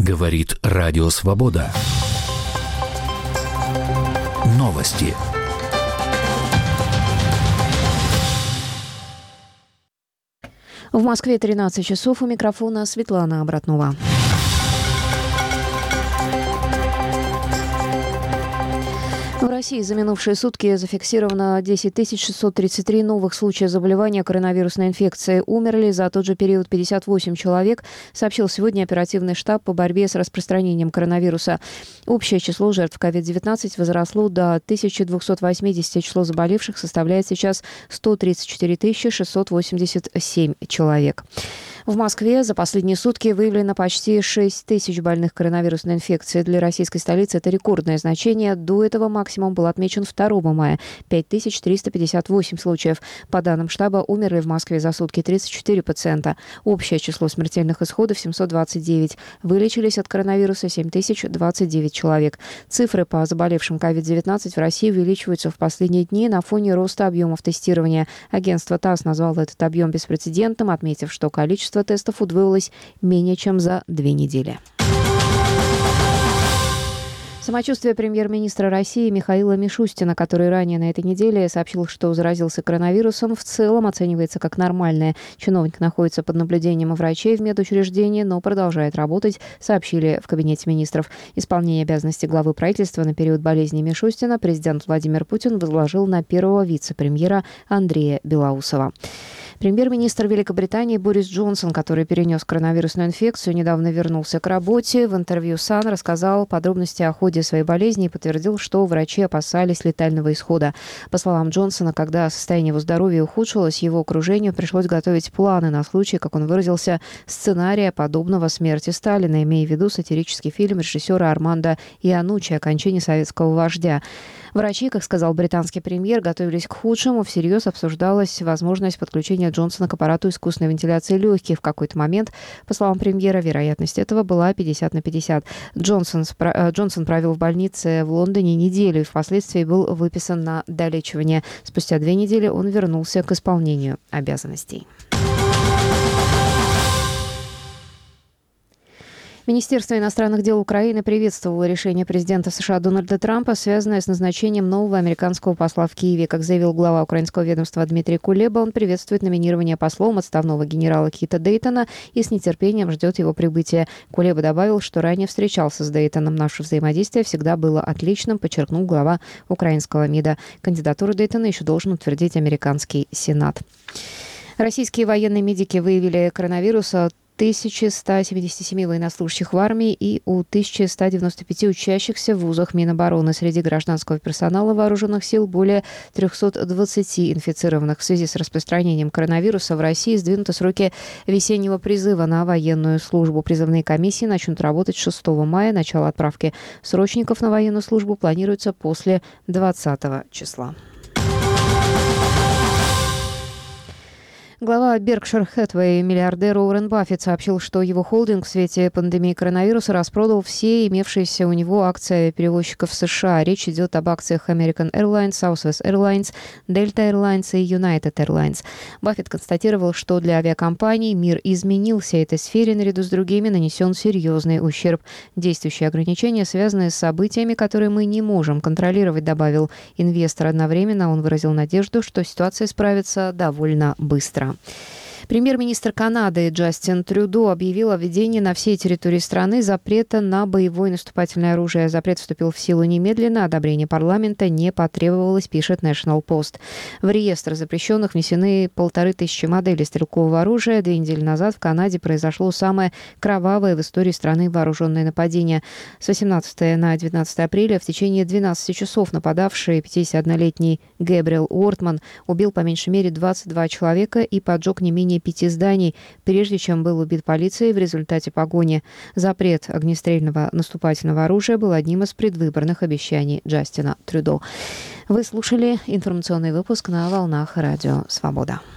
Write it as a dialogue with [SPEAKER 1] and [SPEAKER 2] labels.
[SPEAKER 1] Говорит Радио Свобода. Новости.
[SPEAKER 2] В Москве 13 часов. У микрофона Светлана Обратнова. В России за минувшие сутки зафиксировано 10 633 новых случая заболевания коронавирусной инфекцией. Умерли за тот же период 58 человек, сообщил сегодня оперативный штаб по борьбе с распространением коронавируса. Общее число жертв COVID-19 возросло до 1280. Число заболевших составляет сейчас 134 687 человек. В Москве за последние сутки выявлено почти 6 тысяч больных коронавирусной инфекцией. Для российской столицы это рекордное значение. До этого максимум был отмечен 2 мая – 5358 случаев. По данным штаба, умерли в Москве за сутки 34 пациента. Общее число смертельных исходов – 729. Вылечились от коронавируса 7029 человек. Цифры по заболевшим COVID-19 в России увеличиваются в последние дни на фоне роста объемов тестирования. Агентство ТАСС назвало этот объем беспрецедентным, отметив, что количество тестов удвоилось менее чем за 2 недели. Самочувствие премьер-министра России Михаила Мишустина, который ранее на этой неделе сообщил, что заразился коронавирусом, в целом оценивается как нормальное. Чиновник находится под наблюдением врачей в медучреждении, но продолжает работать, сообщили в Кабинете министров. Исполнение обязанностей главы правительства на период болезни Мишустина президент Владимир Путин возложил на первого вице-премьера Андрея Белоусова. Премьер-министр Великобритании Борис Джонсон, который перенес коронавирусную инфекцию, недавно вернулся к работе. В интервью Сан рассказал подробности о ходе своей болезни и подтвердил, что врачи опасались летального исхода. По словам Джонсона, когда состояние его здоровья ухудшилось, его окружению пришлось готовить планы на случай, как он выразился, сценария подобного смерти Сталина, имея в виду сатирический фильм режиссера Армандо Ианнуччи о кончине советского вождя. Врачи, как сказал британский премьер, готовились к худшему. Всерьез обсуждалась возможность подключения Джонсона к аппарату искусственной вентиляции легких. В какой-то момент, по словам премьера, вероятность этого была 50/50. Джонсон провел в больнице в Лондоне неделю и впоследствии был выписан на долечивание. Спустя 2 недели он вернулся к исполнению обязанностей. Министерство иностранных дел Украины приветствовало решение президента США Дональда Трампа, связанное с назначением нового американского посла в Киеве. Как заявил глава украинского ведомства Дмитрий Кулеба, он приветствует номинирование послом отставного генерала Кита Дейтона и с нетерпением ждет его прибытия. Кулеба добавил, что ранее встречался с Дейтоном. Наше взаимодействие всегда было отличным, подчеркнул глава украинского МИДа. Кандидатуру Дейтона еще должен утвердить американский Сенат. Российские военные медики выявили коронавирус 1177 военнослужащих в армии и у 1195 учащихся в вузах Минобороны. Среди гражданского персонала вооруженных сил более 320 инфицированных. В связи с распространением коронавируса в России сдвинуты сроки весеннего призыва на военную службу. Призывные комиссии начнут работать 6 мая. Начало отправки срочников на военную службу планируется после 20 числа. Глава Berkshire Hathaway, миллиардер Уоррен Баффет, сообщил, что его холдинг в свете пандемии коронавируса распродал все имевшиеся у него акции авиаперевозчиков США. Речь идет об акциях American Airlines, Southwest Airlines, Delta Airlines и United Airlines. Баффет констатировал, что для авиакомпаний мир изменился. Этой сфере, наряду с другими, нанесен серьезный ущерб. Действующие ограничения связаны с событиями, которые мы не можем контролировать, добавил инвестор. Одновременно он выразил надежду, что ситуация справится довольно быстро. Премьер-министр Канады Джастин Трюдо объявил о введении на всей территории страны запрета на боевое наступательное оружие. Запрет вступил в силу немедленно, одобрение парламента не потребовалось, пишет National Post. В реестр запрещенных внесены 1500 моделей стрелкового оружия. 2 недели назад в Канаде произошло самое кровавое в истории страны вооруженное нападение. С 18 на 19 апреля в течение 12 часов нападавший 51-летний Гэбриэл Уортман убил по меньшей мере 22 человека и поджег не менее 5 зданий, прежде чем был убит полицией в результате погони. Запрет огнестрельного наступательного оружия был одним из предвыборных обещаний Джастина Трюдо. Вы слушали информационный выпуск на волнах Радио Свобода.